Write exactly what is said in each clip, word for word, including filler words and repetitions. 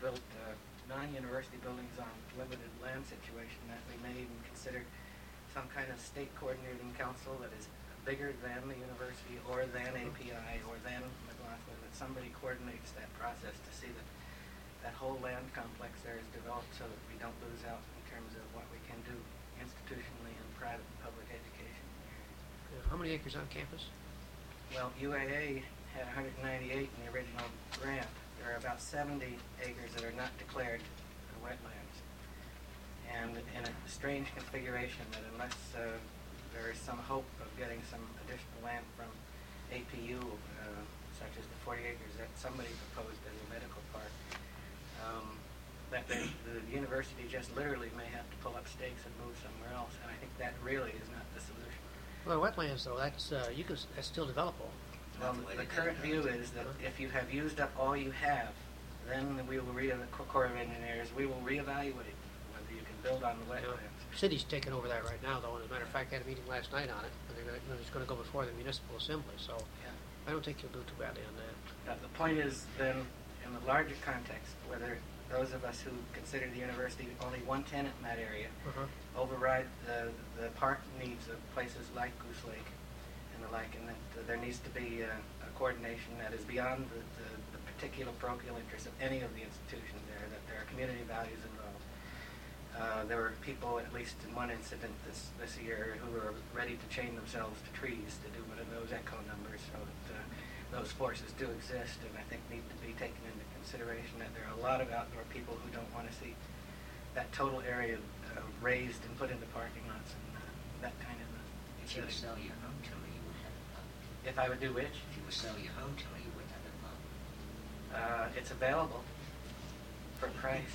built uh, non-university buildings on limited land situation, that we may even consider some kind of state coordinating council that is bigger than the university or than A P I or than McLaughlin, that somebody coordinates that process to see that that whole land complex there is developed so that we don't lose out in terms of what we can do institutionally in private and public education. Yeah, how many acres on campus? Well, U A A had one hundred ninety-eight in the original grant. There are about seventy acres that are not declared wetlands. And in a strange configuration that unless uh, there is some hope of getting some additional land from A P U, uh, such as the forty acres that somebody proposed as a medical park, um, that the, the university just literally may have to pull up stakes and move somewhere else. And I think that really is not the solution. Well, wetlands, though, that's uh, you can that's still developable. Well, the, the current view is that if you have used up all you have, then we will, re the Corps of Engineers, we will reevaluate whether you can build on the wetlands. Yeah. City's taking over that right now, though. As a matter of fact, I had a meeting last night on it, and they're gonna, it's going to go before the municipal assembly. So Yeah. I don't think you'll do too badly on that. Uh, the point is then, in the larger context, whether those of us who consider the university only one tenant in that area Uh-huh. override the, the park needs of places like Goose Lake and the like, and that uh, there needs to be uh, a coordination that is beyond the, the, the particular parochial interests of any of the institutions there, that there are community values involved. Uh, there were people, at least in one incident this, this year, who were ready to chain themselves to trees to do one of those echo numbers, so that uh, those forces do exist and I think need to be taken into consideration, that there are a lot of outdoor people who don't want to see that total area uh, raised and put into parking lots and uh, that kind of uh, If you would sell your home to me, you would have a problem. If I would do which? If you would sell your home to me, you wouldn't have a problem. Uh, it's available for price.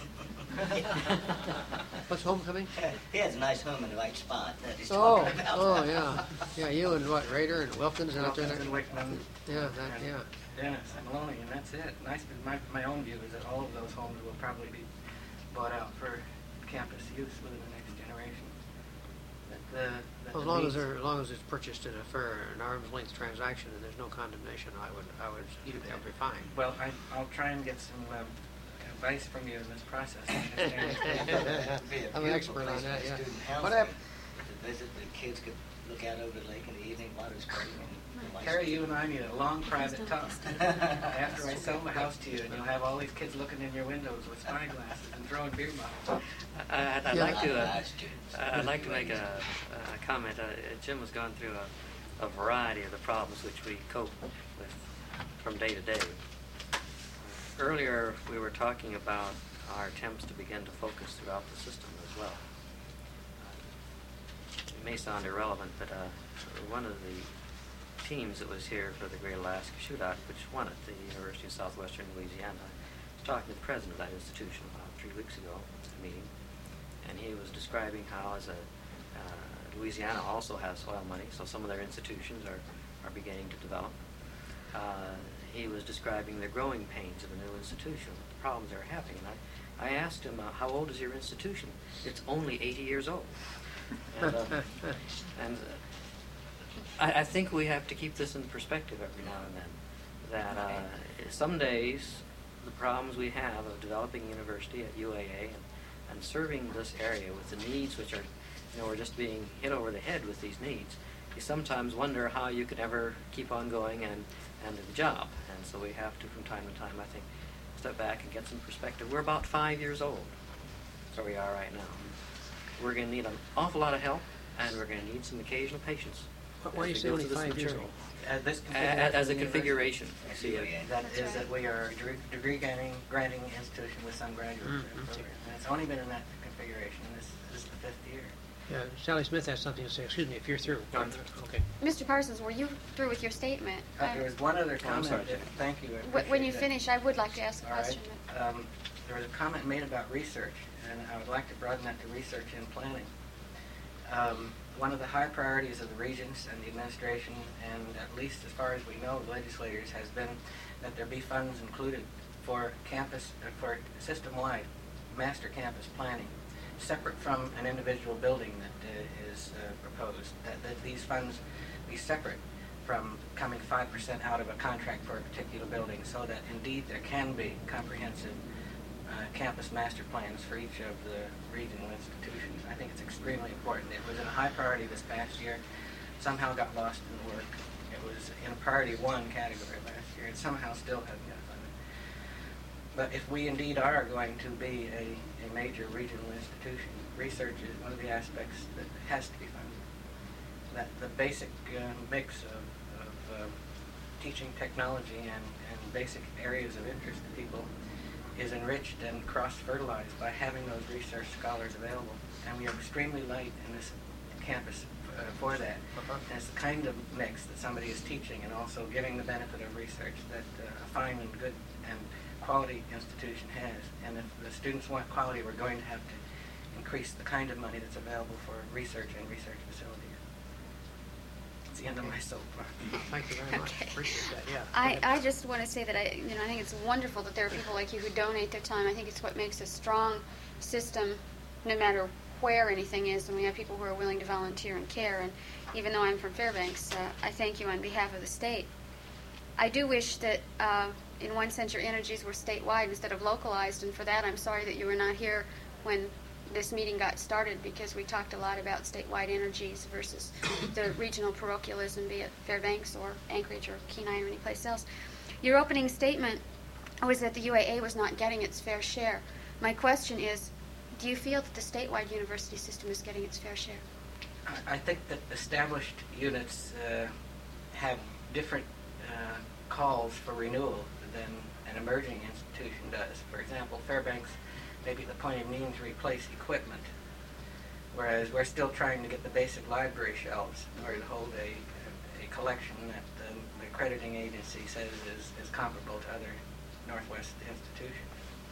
What's homecoming? He has a nice home in the right spot that he's Oh, talking about. oh yeah, yeah. You and what? Raider and Wilkins and out there. Wilkins and Wickman. Yeah, that, and yeah. Dennis and Maloney, and that's it. Nice. My my own view is that all of those homes will probably be bought out for campus use within the next generation. That the, that Well, as the long as needs- they're as long as it's purchased in a fair, an arm's length transaction, and there's no condemnation, I would, I would, You that would be bet. fine. Well, I, I'll try and get some um, advice from you in this process. I understand. It'd be a I'm an beautiful expert on place that, for yeah. student What housing hap- To visit, the kids could look out over the lake in the evening, water's pretty. and the lights- Terry, you and I need a long private talk after I sell the house to you, and you'll have all these kids looking in your windows with spyglasses and throwing beer bottles. I- I'd, I'd Yeah. like to. Uh, Nice students. I'd like to make a, a comment. Uh, Jim has gone through a, a variety of the problems which we cope with from day to day. Earlier, we were talking about our attempts to begin to focus throughout the system as well. It may sound irrelevant, but uh, one of the teams that was here for the Great Alaska Shootout, which won at the University of Southwestern Louisiana, I was talking to the president of that institution about three weeks ago at a meeting, and he was describing how as a uh, Louisiana also has oil money, so some of their institutions are, are beginning to develop. Uh, he was describing the growing pains of a new institution, the problems they're having, and I, I asked him, uh, how old is your institution? It's only eighty years old. And, uh, and uh, I, I think we have to keep this in perspective every now and then, that uh, some days the problems we have of developing a university at U A A and, and serving this area with the needs which are, you know, we're just being hit over the head with these needs, you sometimes wonder how you could ever keep on going and, and do the job. And so we have to, from time to time, I think, step back and get some perspective. We're about five years old. That's where we are right now. We're going to need an awful lot of help, and we're going to need some occasional patience. Why- Why as do you we say go only through this five years material. old? Uh, this A- a- As a of the configuration. That's See, U A A. university, That That's is right. that we are a degree, degree granting, granting institution with some graduate Mm, program. okay. And it's only been in that configuration. This, this is the fifth year. Yeah, Sally Smith has something to say. Excuse me, if you're through. No, I'm through. Okay. Mister Parsons, were you through with your statement? Uh, I- there was one other Oh, I'm comment. sorry, that- Jim. Thank you. I wh- When appreciate you that. finish, I would like to ask a All right. question. Um, there was a comment made about research, and I would like to broaden that to research and planning. Um, one of the high priorities of the regents and the administration, and at least as far as we know, the legislators, has been that there be funds included for campus, uh, for system-wide master campus planning, separate from an individual building that uh, is uh, proposed, that, that these funds be separate from coming five percent out of a contract for a particular building, so that indeed there can be comprehensive uh, campus master plans for each of the regional institutions. I think it's extremely important. It was in a high priority this past year. Somehow got lost in the work. It was in a priority one category last year. It somehow still hasn't got funded. But if we indeed are going to be a, a major regional institution, research is one of the aspects that has to be funded. That the basic uh, mix of, of uh, teaching technology and, and basic areas of interest to people is enriched and cross-fertilized by having those research scholars available. And we are extremely light in this campus uh, for that. Uh-huh. And it's the kind of mix that somebody is teaching and also giving the benefit of research that uh, a fine and good and quality institution has. And if the students want quality, we're going to have to increase the kind of money that's available for research and research facilities. It's the end of my soapbox. Thank you very much. Okay. Appreciate that, yeah. I, I just want to say that I, you know, I think it's wonderful that there are people like you who donate their time. I think it's what makes a strong system, no matter where anything is, and we have people who are willing to volunteer and care. And even though I'm from Fairbanks, uh, I thank you on behalf of the state. I do wish that, uh, in one sense, your energies were statewide instead of localized, and for that, I'm sorry that you were not here when this meeting got started, because we talked a lot about statewide energies versus the regional parochialism, be it Fairbanks or Anchorage or Kenai or any place else. Your opening statement was that the U A A was not getting its fair share. My question is, do you feel that the statewide university system is getting its fair share? I, I think that established units uh, have different uh, calls for renewal than an emerging institution does. For example, Fairbanks may be at the point of needing to replace equipment, whereas we're still trying to get the basic library shelves in order to hold a, a, a collection that the, the accrediting agency says is, is comparable to other Northwest institutions.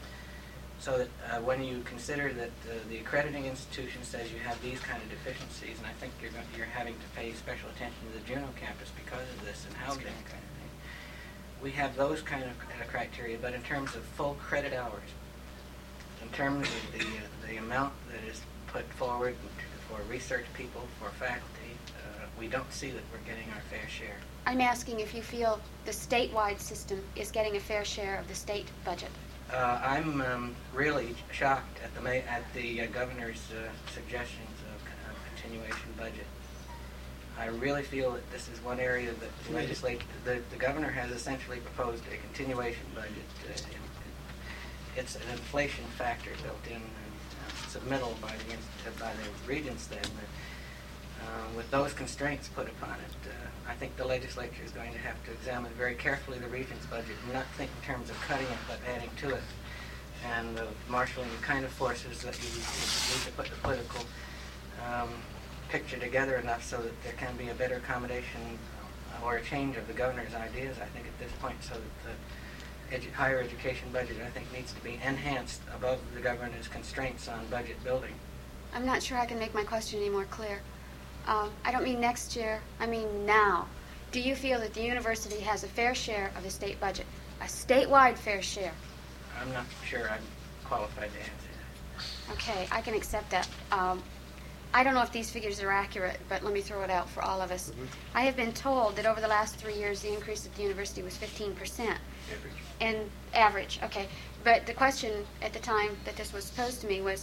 So that uh, when you consider that uh, the accrediting institution says you have these kind of deficiencies, and I think you're, go- you're having to pay special attention to the Juneau campus because of this and housing kind of thing. We have those kind of uh, criteria, but in terms of full credit hours, in terms of the, uh, the amount that is put forward for research people, for faculty, uh, we don't see that we're getting our fair share. I'm asking if you feel the statewide system is getting a fair share of the state budget. Uh, I'm um, really shocked at the ma- at the uh, governor's uh, suggestions of uh, continuation budget. I really feel that this is one area that the legislature, the, the governor has essentially proposed a continuation budget. Uh, in, it's an inflation factor built in and uh, submittal by the inst- by the regents then. That, uh, with those constraints put upon it, uh, I think the legislature is going to have to examine very carefully the regents' budget and not think in terms of cutting it but adding to it, and uh, marshaling the kind of forces that you need to put the political um, picture together enough so that there can be a better accommodation or a change of the governor's ideas, I think, at this point, so that the edu- higher education budget, I think, needs to be enhanced above the governor's constraints on budget building. I'm not sure I can make my question any more clear. Um, I don't mean next year, I mean now. Do you feel that the university has a fair share of the state budget? A statewide fair share? I'm not sure I'm qualified to answer that. Okay, I can accept that. Um, I don't know if these figures are accurate, but let me throw it out for all of us. Mm-hmm. I have been told that over the last three years, the increase at the university was fifteen percent. Average. And average, okay. But the question at the time that this was posed to me was,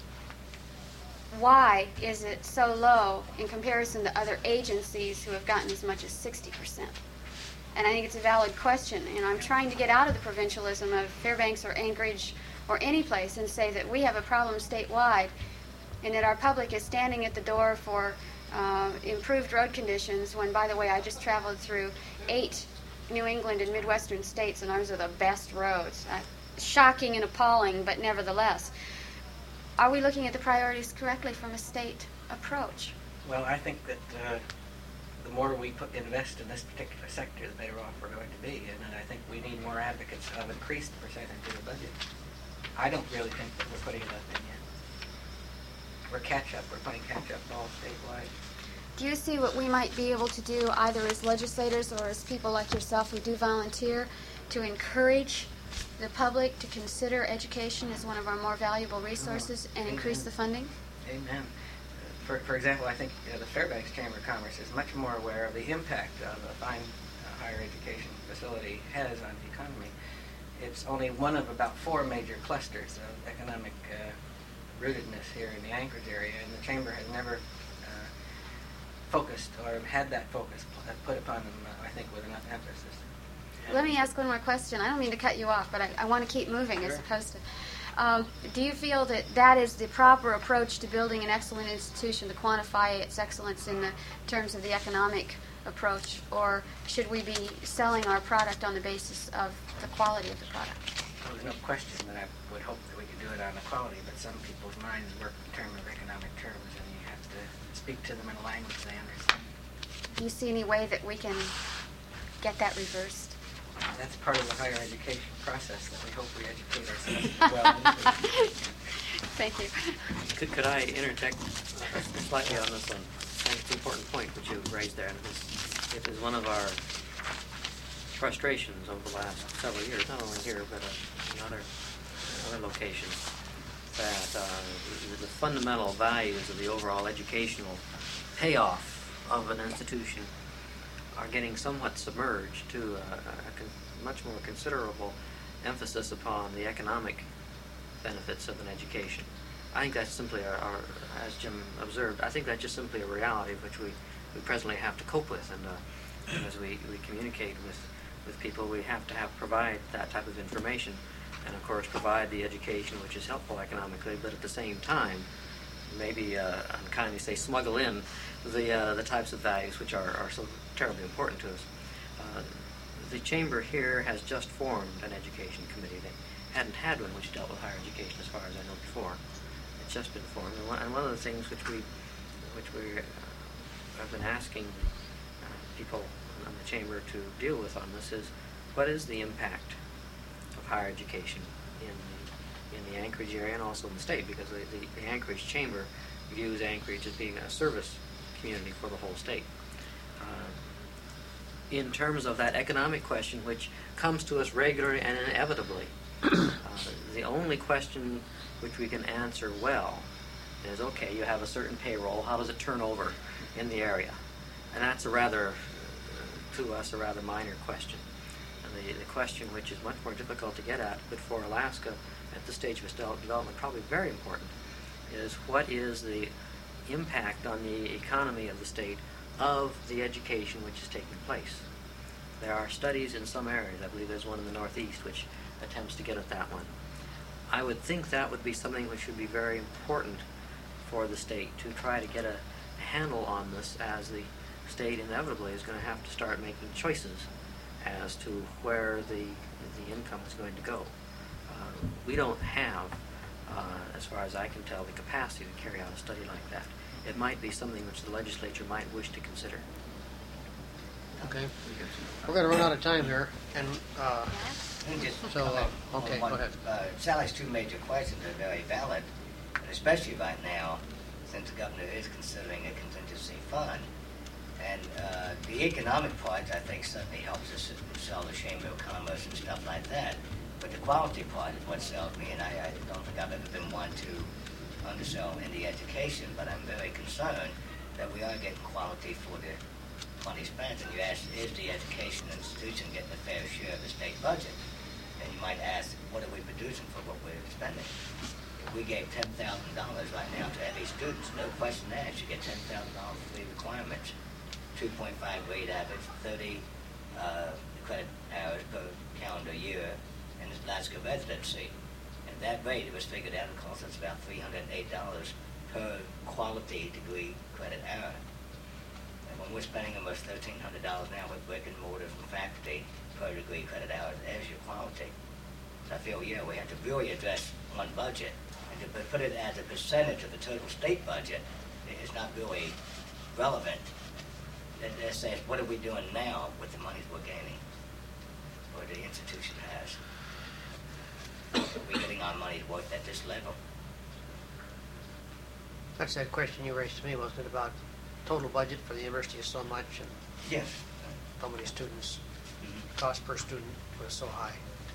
why is it so low in comparison to other agencies who have gotten as much as sixty percent? And I think it's a valid question. And I'm trying to get out of the provincialism of Fairbanks or Anchorage or any place and say that we have a problem statewide and that our public is standing at the door for uh, improved road conditions when, by the way, I just traveled through eight New England and Midwestern states and ours are the best roads. Uh, shocking and appalling, but nevertheless. Are we looking at the priorities correctly from a state approach? Well, I think that uh, the more we put, invest in this particular sector, the better off we're going to be. And, and I think we need more advocates of increased percentage of the budget. I don't really think that we're putting enough in yet. We're catch-up. We're playing catch-up ball statewide. Do you see what we might be able to do either as legislators or as people like yourself who do volunteer to encourage the public to consider education as one of our more valuable resources and increase the funding? Amen. For, for example, I think uh, the Fairbanks Chamber of Commerce is much more aware of the impact of a fine uh, higher education facility has on the economy. it's only one of about four major clusters of economic uh, rootedness here in the Anchorage area, and the Chamber has never uh, focused or had that focus p- put upon them, uh, I think, with enough emphasis. Let me ask one more question. I don't mean to cut you off, but I, I want to keep moving as Sure. opposed to. Um, do you feel that that is the proper approach to building an excellent institution, to quantify its excellence in the terms of the economic approach, or should we be selling our product on the basis of the quality of the product? Well, there's no question that I would hope that we could do it on equality, but some people's minds work in terms of economic terms, and you have to speak to them in a language they understand. Do you see any way that we can get that reversed? That's part of the higher education process that we hope we educate ourselves well into. Thank you. Could, could I interject uh, slightly on this one? I think it's an important point which you raised there, and it is, it is one of our frustrations over the last several years, not only here, but uh, in other, other locations, that uh, the, the fundamental values of the overall educational payoff of an institution are getting somewhat submerged to a, a con- much more considerable emphasis upon the economic benefits of an education. I think that's simply, our, our, as Jim observed, I think that's just simply a reality which we, we presently have to cope with. And, uh, and as we, we communicate with, with people, we have to have provide that type of information, and of course provide the education which is helpful economically, but at the same time, maybe uh, unkindly say, smuggle in the uh, the types of values which are, are so terribly important to us. Uh, the Chamber here has just formed an education committee. They hadn't had one which dealt with higher education as far as I know before. It's just been formed. And one, and one of the things which we which we uh, have been asking uh, people in the Chamber to deal with on this is, what is the impact of higher education in the, in the Anchorage area and also in the state, because the, the, the Anchorage Chamber views Anchorage as being a service community for the whole state. Uh, in terms of that economic question, which comes to us regularly and inevitably, uh, the only question which we can answer well is, okay, you have a certain payroll, how does it turn over in the area? And that's a rather, uh, to us, a rather minor question. And the, the question which is much more difficult to get at, but for Alaska at this stage of its de- development probably very important, is what is the impact on the economy of the state of the education which is taking place. There are studies in some areas, I believe there's one in the Northeast, which attempts to get at that one. I would think that would be something which would be very important for the state to try to get a handle on this, as the state inevitably is going to have to start making choices as to where the, the income is going to go. Uh, we don't have, uh, as far as I can tell, the capacity to carry out a study like that. It might be something which the legislature might wish to consider. Okay. We're going to run out of time here, and uh, Let me just So, uh, comment on okay, one. go ahead. Uh, Sally's two major questions are very valid, and especially right now, since the governor is considering a contingency fund. And uh, the economic part, I think, certainly helps us sell the Chamber of Commerce and stuff like that. But the quality part is what sells me, and I, I don't think I've ever been one to undersell any education, but I'm very concerned that we are getting quality for the money spent. And you ask, is the education institution getting a fair share of the state budget? And you might ask, what are we producing for what we're spending? If we gave ten thousand dollars right now to every student, no question asked, you get ten thousand dollars for the requirements, two point five grade average, thirty uh, credit hours per calendar year, and it's Alaska residency. At that rate, it was figured out it costs us about three hundred eight dollars per quality degree credit hour. And when we're spending almost thirteen hundred dollars now with brick and mortar from faculty per degree credit hour, there's your quality. So I feel, yeah, we have to really address one budget. And to put it as a percentage of the total state budget is not really relevant. It, it says, what are we doing now with the monies we're gaining, or the institution has? Are we getting our money's worth at this level? that's that question you raised to me, wasn't it, about total budget for the university is so much and Yes. how many students, Mm-hmm. cost per student was so high.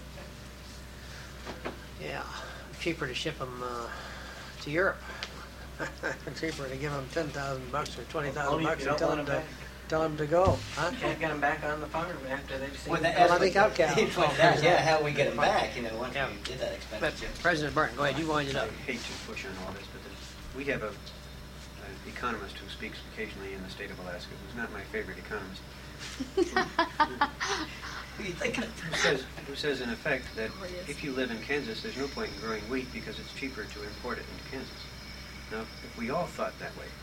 Yeah, cheaper to ship them uh, to Europe. Cheaper to give them ten thousand bucks or twenty thousand Only if bucks you and don't tell want them them to tell them to go, huh? Can't get them back on the farm after they've seen. Well, that- Well, I think that's outcast. what- he pointed out, yeah, how we get them back, you know, once Yeah. we did that But expenditure. President Burton, go ahead, you wind it up. I hate to push on all this, but there's, we have a, an economist who speaks occasionally in the state of Alaska, who's not my favorite economist, Who you thinking of? who says, who says in effect that if you live in Kansas, there's no point in growing wheat because it's cheaper to import it into Kansas. Now, if we all thought that way,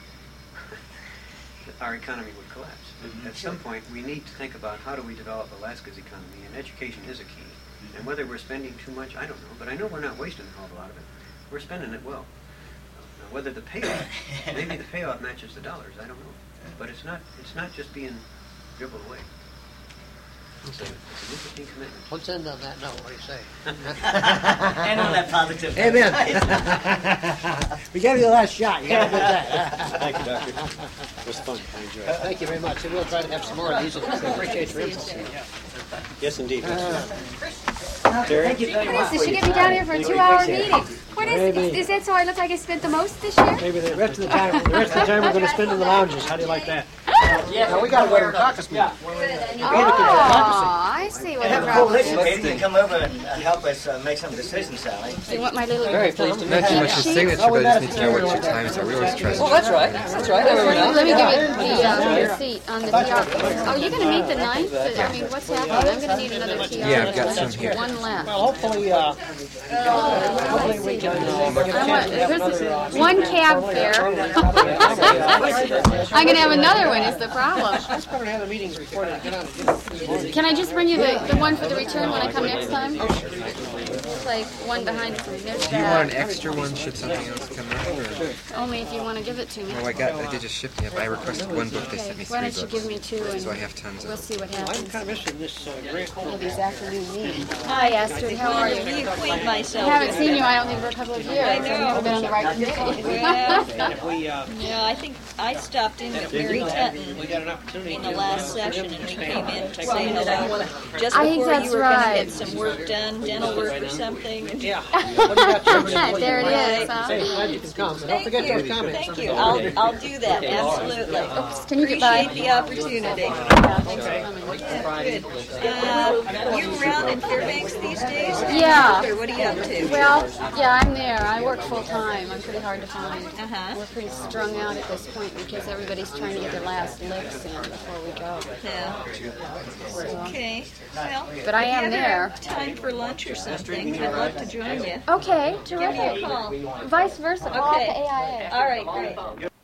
our economy would collapse. Mhm. At some point, we need to think about how do we develop Alaska's economy, and education is a key. And whether we're spending too much, I don't know, but I know we're not wasting a whole lot of it. We're spending it well. Now, whether the payoff, maybe the payoff matches the dollars, I don't know. But it's not, it's not just being dribbled away. It's, a, it's an interesting commitment. Let's end on that note, what do you say? And on that positive. Amen. We gave you the last shot, you gotta admit that. Thank you, Doctor. It was fun. I enjoyed it. Thank you very much, and we'll try to have some more of these, and we appreciate your input. Yes, indeed. Thank you very much. Did she get me down here for a two-hour meeting? What is, Maybe. is that so I look like I spent the most this year? Maybe the rest of the time, the rest of the time we're gonna spend in the lounges, how do you like that? Now, we gotta go to the caucus meeting. Oh, I see what Have the a problem coalition is. meeting and come over and uh, help us uh, make some decisions, Sally. You want my little... Very pleased to meet Not too you. much your signature, but I just need to know what your times are. We always trust you. That's right. That's right. Let me give you the uh, receipt on the T R. Oh, you're gonna meet the ninth? I mean, what's happening? I'm gonna need another T R. Yeah, I've got some here. One left. Well, hopefully, uh, hopefully we can, uh, get a I want, chance to- this is one cab fare. I'm gonna have another one is the problem. It's better to have the meetings before they get on the... Can I just bring you the, the one for the return when I come next time? It's like one behind me. There's Do you want an that. extra one should something else come up? Or? Only if you want to give it to me. Oh, I got. I did just ship me up. I requested one book. They sent me Why three don't you books. give me two and So I have tons we'll of see what I'm happens. kind of missing this uh, grant. Of these afternoon meetings. Hi Astrid, how are you? Reacquaint I myself. haven't seen you, I don't think, for a couple of years. I've never been on the right committee. Well, And if we, uh, yeah, I think I stopped in with Mary Tutton we got an opportunity in to... the last session, and we came in to say hello just I think before you that's were going to right. get some work done, dental work or something. and- Yeah. What do you got to say? There it is, huh? Hey, glad you can come. But don't Thank forget you. those comments. Thank you. I'll, I'll do that, absolutely. Can you get by? Appreciate the opportunity. Yeah, thanks for coming. Good. Uh, you around in Fairbanks these days? Yeah. Or what are you up to? Well, yeah, I'm there. I work full time. I'm pretty hard to find. Uh-huh. We're pretty strung out at this point because everybody's trying to get their last licks in before we go. Yeah. So, Okay. Well, But I if am you ever there. have time for lunch or something, I'd love to join you. Okay, Give me a terrific. call. Vice versa. Call Okay. to A I A. All right, great.